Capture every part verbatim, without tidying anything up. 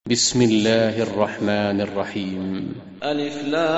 بسم الله الرحمن الرحيم. ألف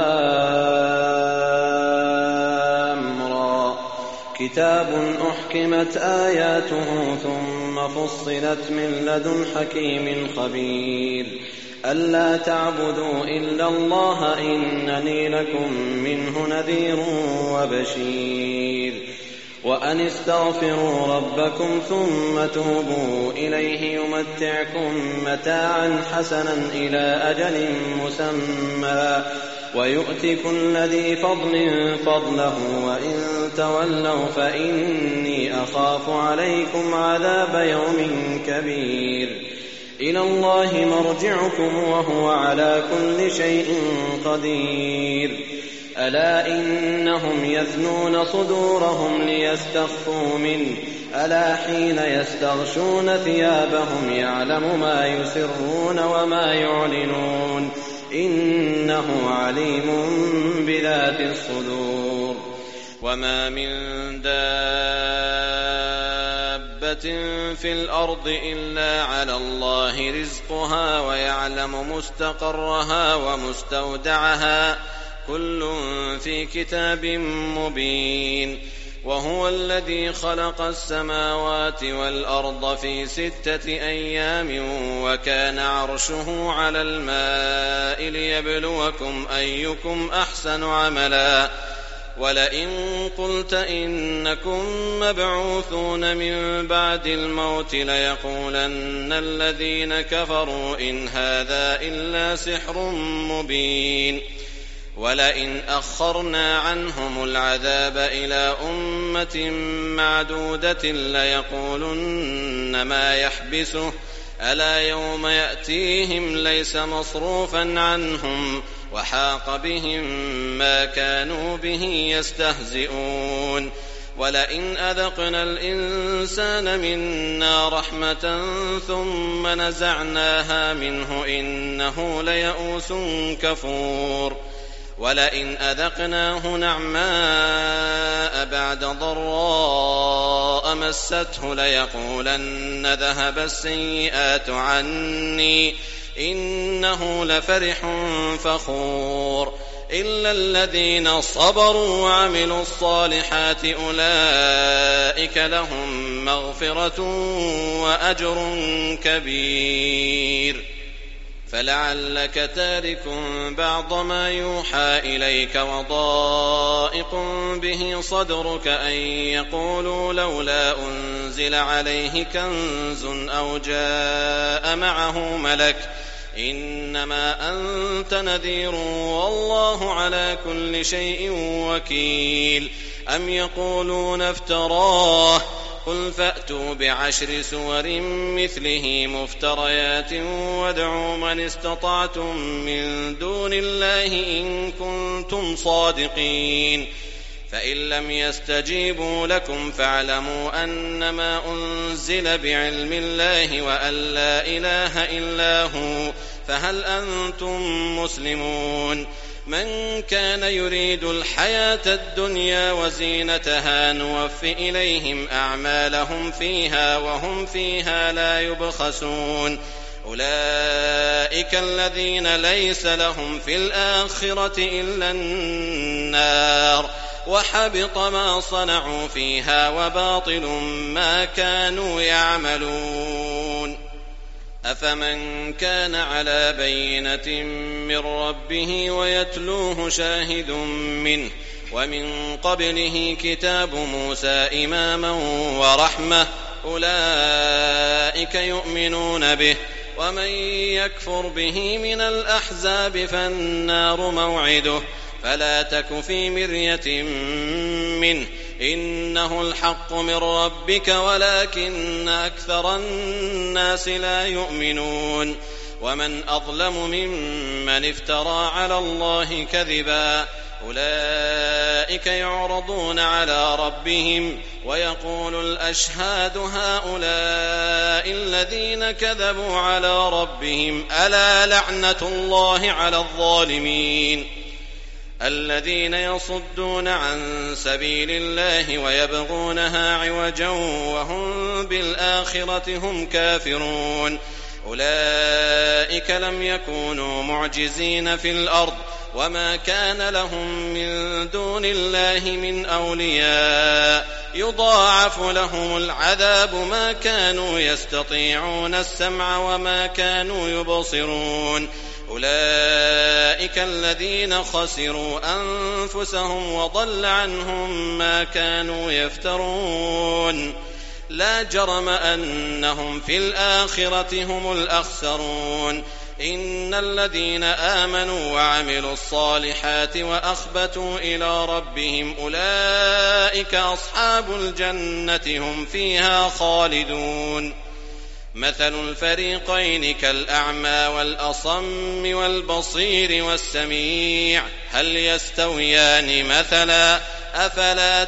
لام را. كتاب أحكمت آياته ثم فصلت من لدن حكيم خبير ألا تعبدوا إلا الله إنني لكم منه نذير وبشير وأن استغفروا ربكم ثم توبوا إليه يمتعكم متاعا حسنا إلى أجل مسمى ويؤت كل ذي فضل فضله وإن تولوا فإني أخاف عليكم عذاب يوم كبير إلى الله مرجعكم وهو على كل شيء قدير ألا إنهم يثنون صدورهم ليستخفوا منه ألا حين يستغشون ثيابهم يعلم ما يسرون وما يعلنون إنه عليم بذات الصدور وما من دابة في الأرض إلا على الله رزقها ويعلم مستقرها ومستودعها كل في كتاب مبين وهو الذي خلق السماوات والأرض في ستة أيام وكان عرشه على الماء ليبلوكم أيكم أحسن عملا ولئن قلت إنكم مبعوثون من بعد الموت ليقولن الذين كفروا إن هذا إلا سحر مبين ولئن أخرنا عنهم العذاب إلى أمة معدودة ليقولن ما يحبسه ألا يوم يأتيهم ليس مصروفا عنهم وحاق بهم ما كانوا به يستهزئون ولئن أذقنا الإنسان منا رحمة ثم نزعناها منه إنه ليئوس كفور ولئن أذقناه نعماء بعد ضراء مسته ليقولن ذهب السيئات عني إنه لفرح فخور إلا الذين صبروا وعملوا الصالحات أولئك لهم مغفرة وأجر كبير فلعلك تارك بعض ما يوحى إليك وضائق به صدرك أن يقولوا لولا أنزل عليه كنز أو جاء معه ملك إنما أنت نذير والله على كل شيء وكيل أم يقولون افتراه قل فأتوا بعشر سور مثله مفتريات وادعوا من استطعتم من دون الله إن كنتم صادقين فإن لم يستجيبوا لكم فاعلموا أنما أنزل بعلم الله وأن لا إله إلا هو فهل أنتم مسلمون من كان يريد الحياة الدنيا وزينتها نوف إليهم أعمالهم فيها وهم فيها لا يبخسون أولئك الذين ليس لهم في الآخرة إلا النار وحبط ما صنعوا فيها وباطل ما كانوا يعملون أفمن كان على بينة من ربه ويتلوه شاهد منه ومن قبله كتاب موسى إماما ورحمة أولئك يؤمنون به ومن يكفر به من الأحزاب فالنار موعده فلا تك في مرية منه إنه الحق من ربك ولكن أكثر الناس لا يؤمنون ومن أظلم ممن افترى على الله كذبا أولئك يعرضون على ربهم ويقول الأشهاد هؤلاء الذين كذبوا على ربهم ألا لعنة الله على الظالمين الذين يصدون عن سبيل الله ويبغونها عوجا وهم بالآخرة هم كافرون أولئك لم يكونوا معجزين في الأرض وما كان لهم من دون الله من أولياء يضاعف لهم العذاب ما كانوا يستطيعون السمع وما كانوا يبصرون أولئك الذين خسروا أنفسهم وضل عنهم ما كانوا يفترون لا جرم أنهم في الآخرة هم الأخسرون إن الذين آمنوا وعملوا الصالحات وأخبتوا إلى ربهم أولئك أصحاب الجنة هم فيها خالدون مثل الفريقين كالأعمى والأصم والبصير والسميع هل يستويان مثلا أفلا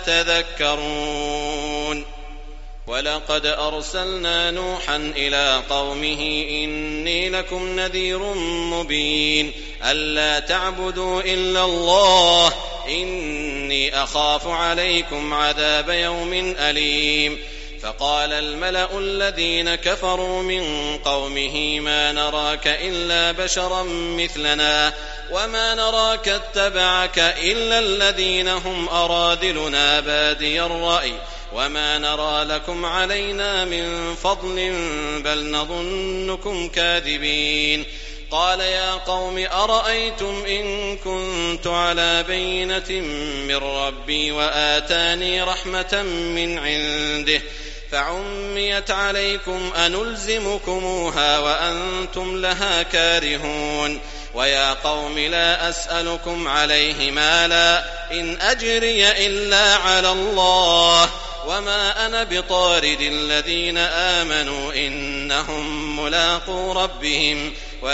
تذكرون ولقد أرسلنا نوحا إلى قومه إني لكم نذير مبين ألا تعبدوا إلا الله إني أخاف عليكم عذاب يوم أليم فقال الملأ الذين كفروا من قومه ما نراك إلا بشرا مثلنا وما نراك اتبعك إلا الذين هم أراذلنا بادي الرأي وما نرى لكم علينا من فضل بل نظنكم كاذبين قال يا قوم أرأيتم إن كنت على بينة من ربي وآتاني رحمة من عنده فعميت عليكم أنلزمكموها وأنتم لها كارهون ويا قوم لا أسألكم عليه مالا إن أجري إلا على الله وما أنا بطارد الذين آمنوا إنهم ملاقو ربهم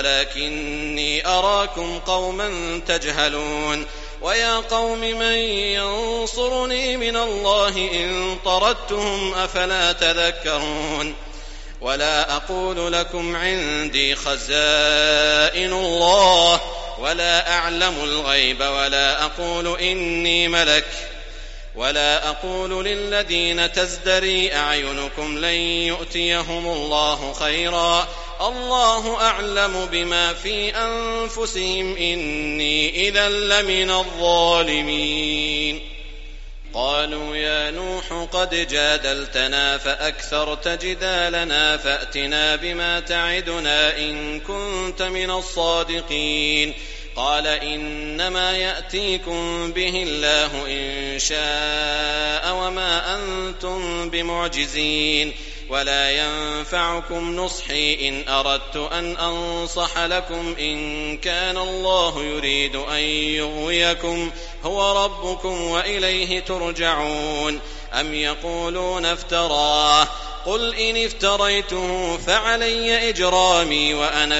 ولكني أراكم قوما تجهلون ويا قوم من ينصرني من الله إن طردتهم أفلا تذكرون ولا أقول لكم عندي خزائن الله ولا أعلم الغيب ولا أقول إني ملك ولا أقول للذين تزدري أعينكم لن يؤتيهم الله خيرا الله أعلم بما في أنفسهم إني إذا لمن الظالمين قالوا يا نوح قد جادلتنا فأكثرت جدالنا فأتنا بما تعدنا إن كنت من الصادقين قال إنما يأتيكم به الله إن شاء وما أنتم بمعجزين ولا ينفعكم نصحي إن أردت أن أنصح لكم إن كان الله يريد أن يغويكم هو ربكم وإليه ترجعون أم يقولون افتراه قل إن افتريته فعلي إجرامي وأنا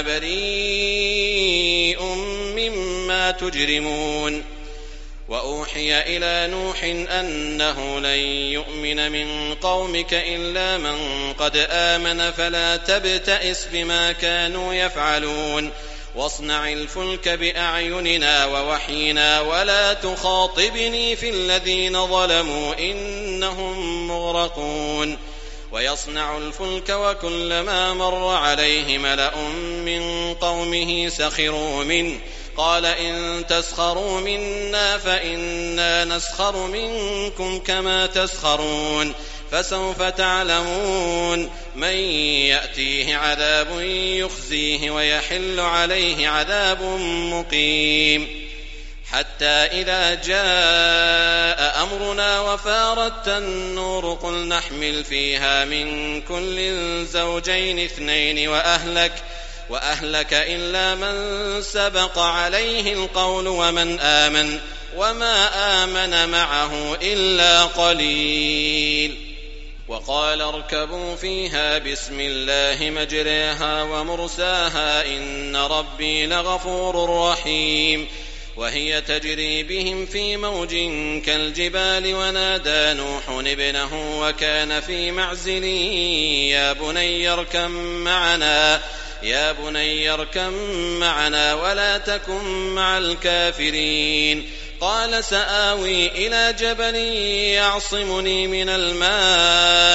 بريء مما تجرمون وأوحي إلى نوح أنه لن يؤمن من قومك إلا من قد آمن فلا تبتئس بما كانوا يفعلون واصنع الفلك بأعيننا ووحينا ولا تخاطبني في الذين ظلموا إنهم مغرقون ويصنع الفلك وكلما مر عليه ملأ من قومه سخروا منه قال إن تسخروا منا فإنا نسخر منكم كما تسخرون فسوف تعلمون من يأتيه عذاب يخزيه ويحل عليه عذاب مقيم حتى إذا جاء أمرنا وفارت النور قل نحمل فيها من كل زوجين اثنين وأهلك وأهلك إلا من سبق عليه القول ومن آمن وما آمن معه إلا قليل وقال اركبوا فيها بسم الله مجريها ومرساها إن ربي لغفور رحيم وهي تجري بهم في موج كالجبال ونادى نوح ابنه وكان في معزل يا بني اركب معنا يا بني اركب معنا ولا تكن مع الكافرين قال سآوي إلى جبل يعصمني من الماء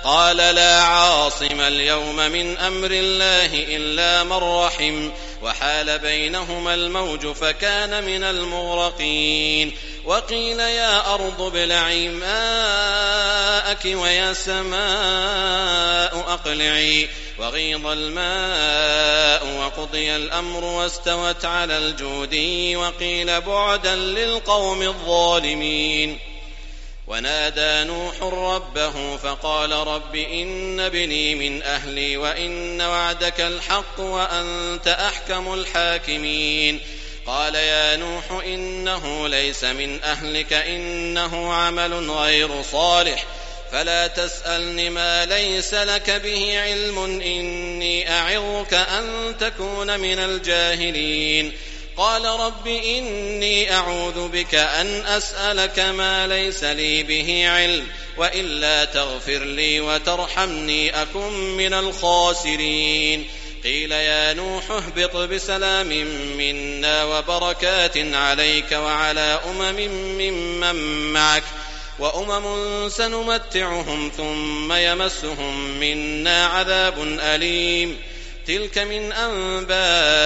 قال لا عاصم اليوم من أمر الله إلا من رحم وحال بينهما الموج فكان من المغرقين وقيل يا أرض ابلعي ماءك ويا سماء أقلعي وغيض الماء وقضي الأمر واستوت على الجودي وقيل بعدا للقوم الظالمين ونادى نوح ربه فقال رب إن ابني من أهلي وإن وعدك الحق وأنت أحكم الحاكمين قال يا نوح إنه ليس من أهلك إنه عمل غير صالح فلا تسألني ما ليس لك به علم إني أعظك أن تكون من الجاهلين قال رب إني أعوذ بك أن أسألك ما ليس لي به علم وإلا تغفر لي وترحمني أكن من الخاسرين قيل يا نوح اهبط بسلام منا وبركات عليك وعلى أمم ممن معك وأمم سنمتعهم ثم يمسهم منا عذاب أليم تلك من أنباء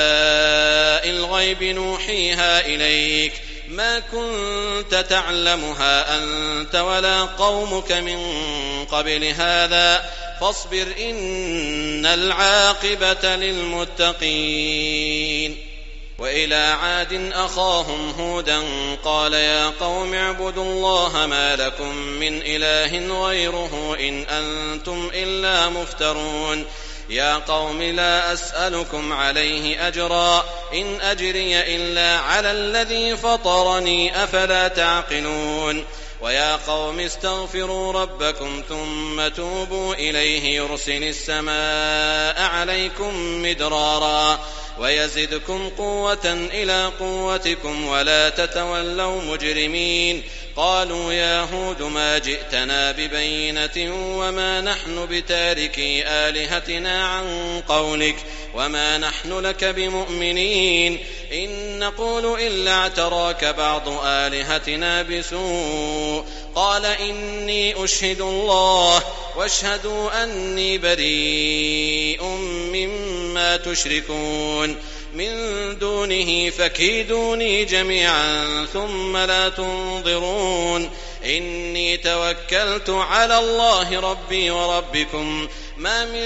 الغيب نوحيها إليك ما كنت تعلمها أنت ولا قومك من قبل هذا فاصبر إن العاقبة للمتقين وإلى عاد أخاهم هودا قال يا قوم اعبدوا الله ما لكم من إله غيره إن أنتم إلا مفترون يا قوم لا أسألكم عليه أجرا إن أجري إلا على الذي فطرني أفلا تعقلون ويا قوم استغفروا ربكم ثم توبوا إليه يرسل السماء عليكم مدرارا ويزدكم قوة إلى قوتكم ولا تتولوا مجرمين قالوا يا هود ما جئتنا ببينة وما نحن بتاركي آلهتنا عن قولك وما نحن لك بمؤمنين إن نقول إلا اعتراك بعض آلهتنا بسوء قال إني أشهد الله واشهدوا أني بريء مما تشركون من دونه فكيدوني جميعا ثم لا تنظرون إني توكلت على الله ربي وربكم ما من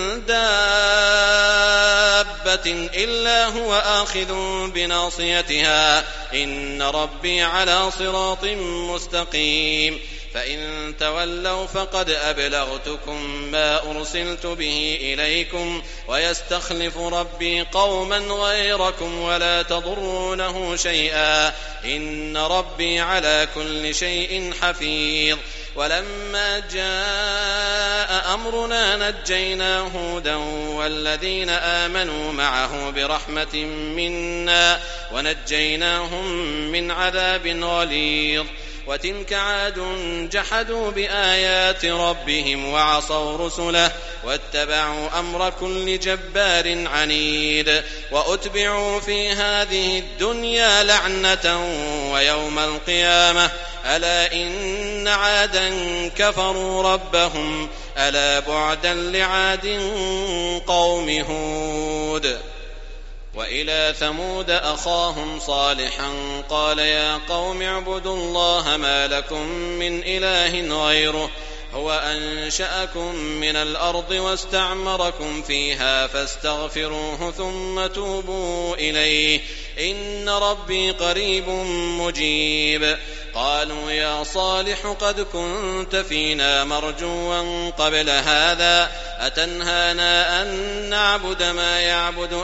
دابة إلا هو آخذ بناصيتها إن ربي على صراط مستقيم فإن تولوا فقد أبلغتكم ما أرسلت به إليكم ويستخلف ربي قوما غيركم ولا تضرونه شيئا إن ربي على كل شيء حفيظ ولما جاء أمرنا نجينا هودا والذين آمنوا معه برحمة منا ونجيناهم من عذاب غليظ وتلك عاد جحدوا بآيات ربهم وعصوا رسله واتبعوا أمر كل جبار عنيد وأتبعوا في هذه الدنيا لعنة ويوم القيامة ألا إن عادا كفروا ربهم ألا بعدا لعاد قوم هود وإلى ثمود أخاهم صالحا قال يا قوم اعبدوا الله ما لكم من إله غيره هو أنشأكم من الأرض واستعمركم فيها فاستغفروه ثم توبوا إليه إن ربي قريب مجيب قالوا يا صالح قد كنت فينا مرجوا قبل هذا أتنهانا أن نعبد ما يعبد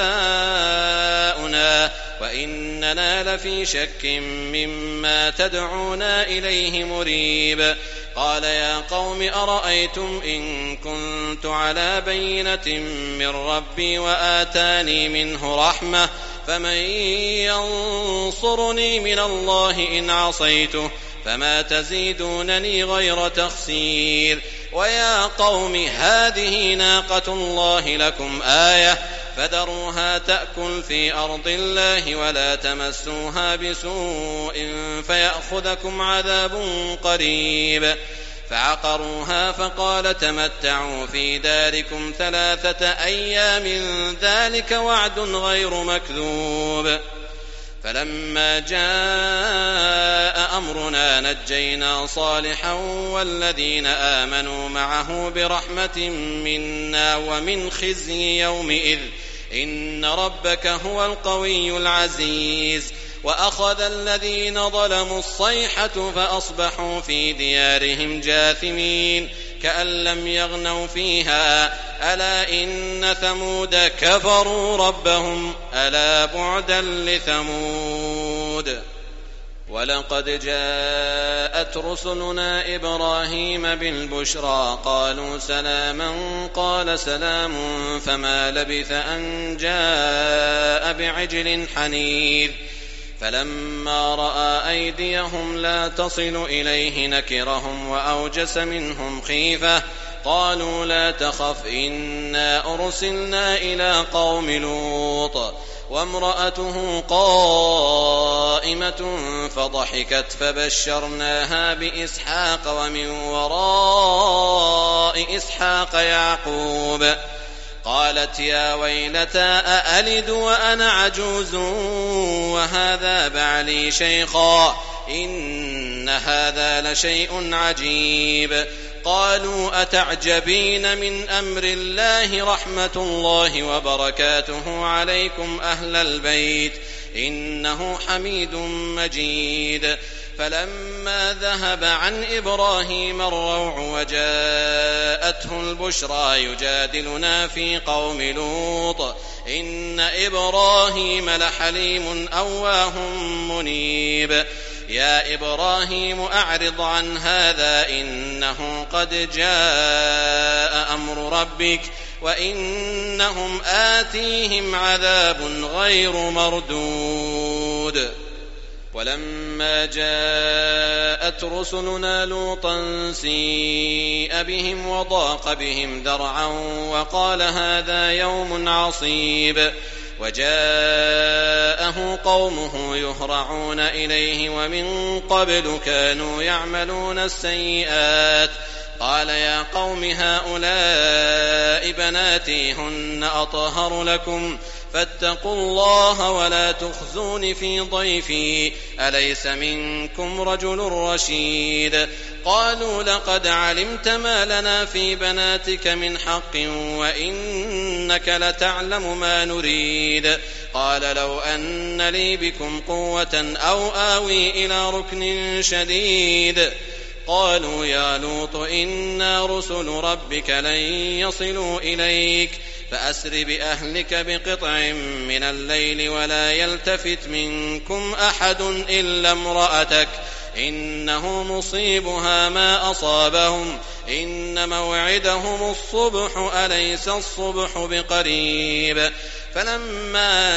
آباؤنا وإننا لفي شك مما تدعونا إليه مريب قال يا قوم أرأيتم إن كنت على بينة من ربي وآتاني منه رحمة فمن ينصرني من الله إن عصيته فما تزيدونني غير تخسير ويا قوم هذه ناقة الله لكم آية فذروها تأكل في أرض الله ولا تمسوها بسوء فيأخذكم عذاب قريب فعقروها فقال تمتعوا في داركم ثلاثة أيام ذلك وعد غير مكذوب. فلما جاء أمرنا نجينا صالحا والذين آمنوا معه برحمة منا ومن خزي يومئذ إن ربك هو القوي العزيز. وأخذ الذين ظلموا الصيحة فأصبحوا في ديارهم جاثمين كأن لم يغنوا فيها ألا إن ثمود كفروا ربهم ألا بعدا لثمود. ولقد جاءت رسلنا إبراهيم بالبشرى قالوا سلاما قال سلام فما لبث أن جاء بعجل حنيذ. فلما رأى أيديهم لا تصل إليه نكرهم وأوجس منهم خيفة قالوا لا تخف إنا أرسلنا إلى قوم لوط وامرأته قائمة فضحكت فبشرناها بإسحاق ومن وراء إسحاق يعقوب قالت يا ويلتى أألد وأنا عجوز وهذا بعلي شيخا إن هذا لشيء عجيب. قالوا أتعجبين من أمر الله رحمة الله وبركاته عليكم أهل البيت إنه حميد مجيد. فلما ذهب عن إبراهيم الروع وجاءته البشرى يجادلنا في قوم لوط إن إبراهيم لحليم أواه منيب. يا إبراهيم أعرض عن هذا إنه قد جاء أمر ربك وإنهم آتيهم عذاب غير مردود. ولما جاءت رسلنا لوطا سيء بهم وضاق بهم ذرعا وقال هذا يوم عصيب. وجاءه قومه يهرعون إليه ومن قبل كانوا يعملون السيئات قال يا قوم هؤلاء بناتي هن أطهر لكم فاتقوا الله ولا تخزون في ضيفي أليس منكم رجل رشيد. قالوا لقد علمت ما لنا في بناتك من حق وإنك لتعلم ما نريد. قال لو أن لي بكم قوة أو آوي إلى ركن شديد. قالوا يا لوط إنا رسل ربك لن يصلوا إليك فأسر بأهلك بقطع من الليل ولا يلتفت منكم أحد إلا امرأتك إنه مصيبها ما أصابهم إن موعدهم الصبح أليس الصبح بقريب. فلما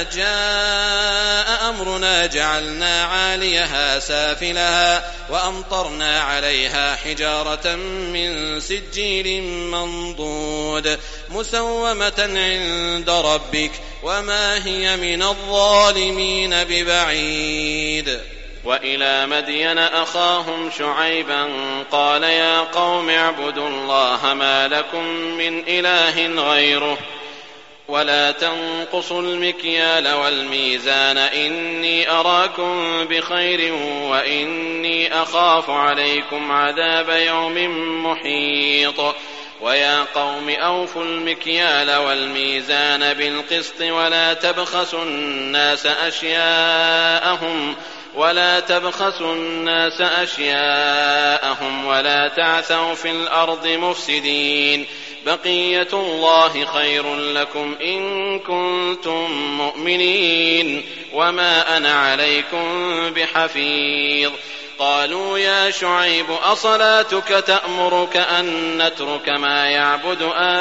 جاء أمرنا جعلنا عاليها سافلها وأمطرنا عليها حجارة من سجيل منضود مسومة عند ربك وما هي من الظالمين ببعيد. وإلى مدين أخاهم شعيبا قال يا قوم اعبدوا الله ما لكم من إله غيره ولا تنقصوا المكيال والميزان إني أراكم بخير وإني أخاف عليكم عذاب يوم محيط. ويا قوم أوفوا المكيال والميزان بالقسط ولا تبخسوا الناس أشياءهم ولا تبخسوا الناس أشياءهم ولا تعثوا في الأرض مفسدين بقية الله خير لكم إن كنتم مؤمنين وما أنا عليكم بحفيظ. قالوا يا شعيب أصلاتك تأمرك أن نترك ما يعبد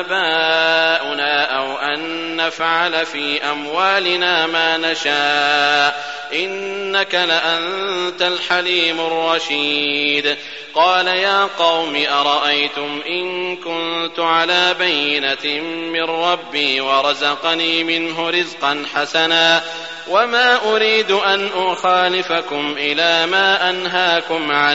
آباؤنا أو أن نفعل في أموالنا ما نشاء إنك لأنت الحليم الرشيد. قال يا قوم أرأيتم إن كنت على بينة من ربي ورزقني منه رزقا حسنا وما أريد أن أخالفكم إلى ما أنهاكم عنه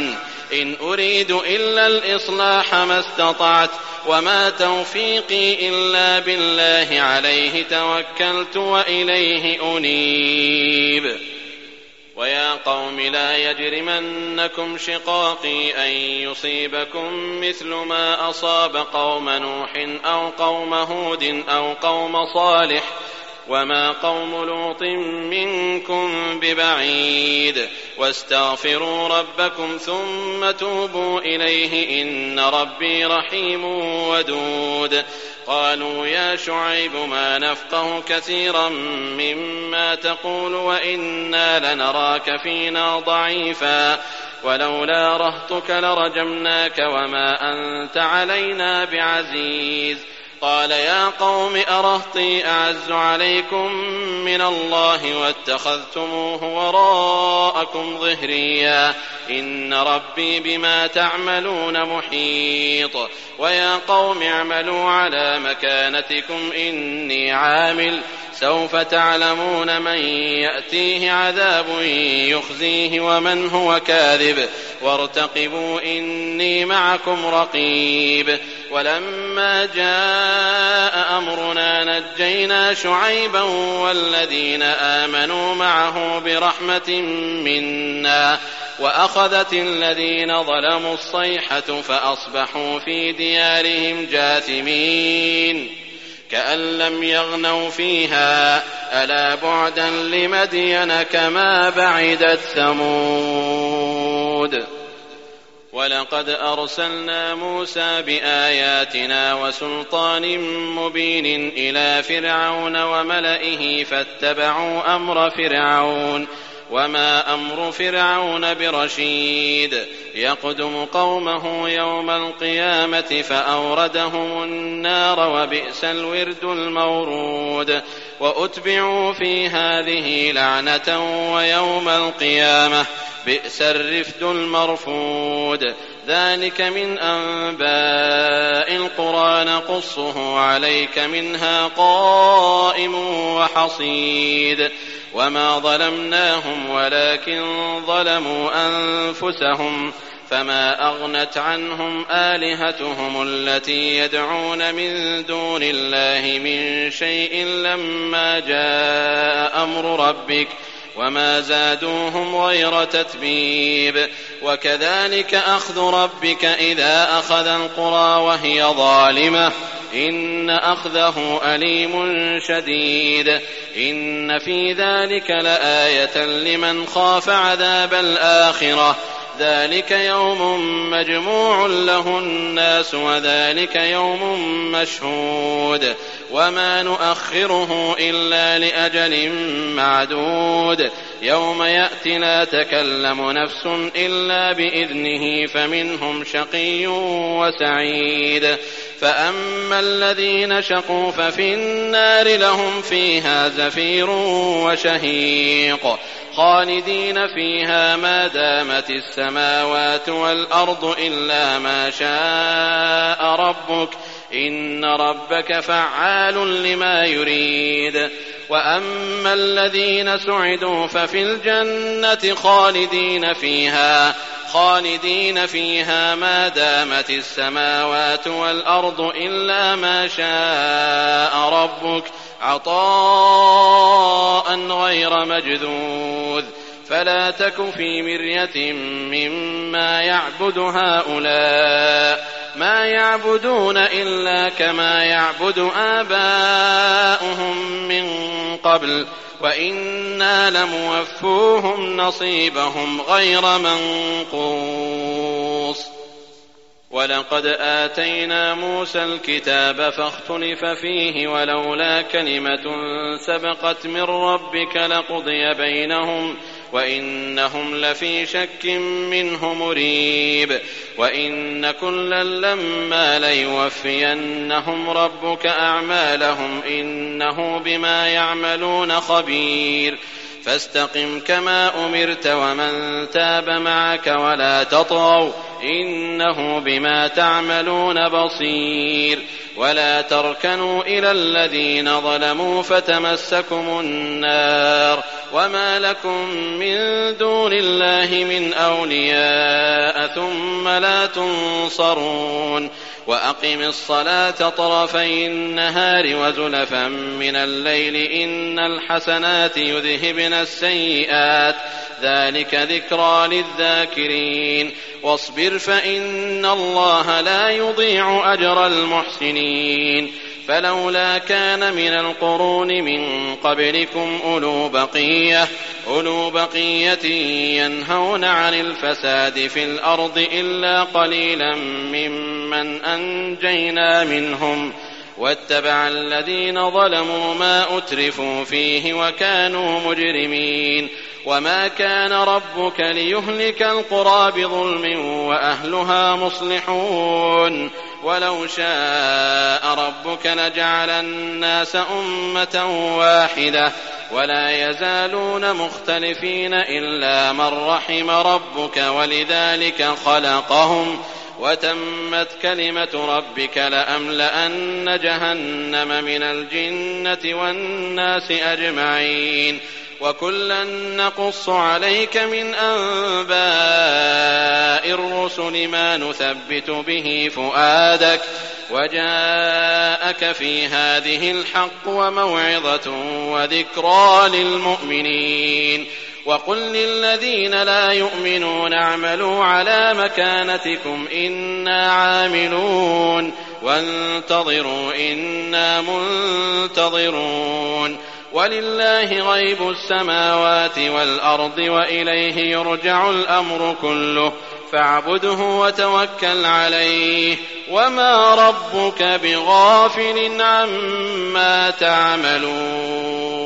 إن أريد إلا الإصلاح ما استطعت وما توفيقي إلا بالله عليه توكلت وإليه أنيب. ويا قوم لا يجرمنكم شقاقي أن يصيبكم مثل ما أصاب قوم نوح أو قوم هود أو قوم صالح وما قوم لوط منكم ببعيد واستغفروا ربكم ثم توبوا إليه إن ربي رحيم ودود. قالوا يا شعيب ما نفقه كثيرا مما تقول وإنا لنراك فينا ضعيفا ولولا رهطك لرجمناك وما أنت علينا بعزيز. قال يا قوم أرهطي أعز عليكم من الله واتخذتموه وراءكم ظهريا إن ربي بما تعملون محيط. ويا قوم اعملوا على مكانتكم إني عامل سوف تعلمون من يأتيه عذاب يخزيه ومن هو كاذب وارتقبوا إني معكم رقيب. ولما جاء أمرنا نجينا شعيبا والذين آمنوا معه برحمة منا وأخذت الذين ظلموا الصيحة فأصبحوا في ديارهم جاثمين كأن لم يغنوا فيها ألا بعدا لمدين كما بعدت ثمود. ولقد أرسلنا موسى بآياتنا وسلطان مبين إلى فرعون وملئه فاتبعوا أمر فرعون وما أمر فرعون برشيد يقدم قومه يوم القيامة فأوردهم النار وبئس الورد المورود. وأتبعوا في هذه لعنة ويوم القيامة بئس الرفد المرفود. ذلك من أنباء القرى نقصه عليك منها قائم وحصيد. وما ظلمناهم ولكن ظلموا أنفسهم فما أغنت عنهم آلهتهم التي يدعون من دون الله من شيء لما جاء أمر ربك وما زادوهم غير تتبيب. وكذلك أخذ ربك إذا أخذ القرى وهي ظالمة إن أخذه أليم شديد. إن في ذلك لآية لمن خاف عذاب الآخرة ذلك يوم مجموع له الناس وذلك يوم مشهود وما نؤخره إلا لأجل معدود. يوم يأتي لا تكلم نفس إلا بإذنه فمنهم شقي وسعيد. فأما الذين شقوا ففي النار لهم فيها زفير وشهيق خالدين فيها ما دامت السماوات والأرض إلا ما شاء ربك إن ربك فعال لما يريد. وأما الذين سعدوا ففي الجنة خالدين فيها خالدين فيها ما دامت السماوات والأرض إلا ما شاء ربك عطاء غير مجذوذ. فلا تك في مرية مما يعبد هؤلاء ما يعبدون إلا كما يعبد آباؤهم من قبل وإنا لموفوهم نصيبهم غير منقوص. ولقد آتينا موسى الكتاب فاختلف فيه ولولا كلمة سبقت من ربك لقضي بينهم وإنهم لفي شك منه مريب. وإن كلا لما ليوفينهم ربك أعمالهم إنه بما يعملون خبير. فاستقم كما أمرت ومن تاب معك ولا تطغوا إنه بما تعملون بصير. ولا تركنوا إلى الذين ظلموا فتمسكم النار وما لكم من دون الله من أولياء ثم لا تنصرون وأقم الصلاة طرفي النهار وزلفا من الليل إن الحسنات يذهبن السيئات ذلك ذكرى للذاكرين واصبر فإن الله لا يضيع أجر المحسنين فلولا كان من القرون من قبلكم أولو بقية, أولو بقية ينهون عن الفساد في الأرض إلا قليلا ممن أنجينا منهم واتبع الذين ظلموا ما أترفوا فيه وكانوا مجرمين وما كان ربك ليهلك القرى بظلم وأهلها مصلحون ولو شاء ربك لجعل الناس أمة واحدة ولا يزالون مختلفين إلا من رحم ربك ولذلك خلقهم وتمت كلمة ربك لأملأن جهنم من الجنة والناس أجمعين وكلا نقص عليك من أنباء الرسل ما نثبت به فؤادك وجاءك في هذه الحق وموعظة وذكرى للمؤمنين وقل للذين لا يؤمنون اعملوا على مكانتكم إنا عاملون وانتظروا إنا منتظرون ولله غيب السماوات والأرض وإليه يرجع الأمر كله فاعبده وتوكل عليه وما ربك بغافل عما تعملون.